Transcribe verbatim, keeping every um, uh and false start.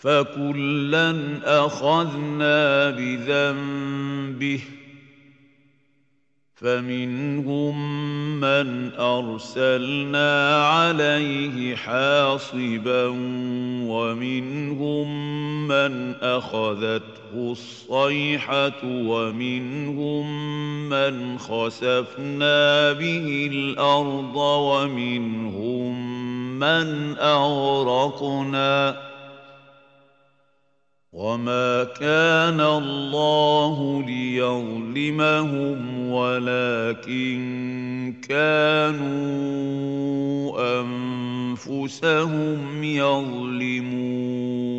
فكلا أخذنا بذنبه فمنهم من أرسلنا عليه حاصبا ومنهم من أخذته الصيحة ومنهم من خسفنا به الأرض ومنهم من أغرقنا وما كان الله ليظلمهم ولكن كانوا أنفسهم يظلمون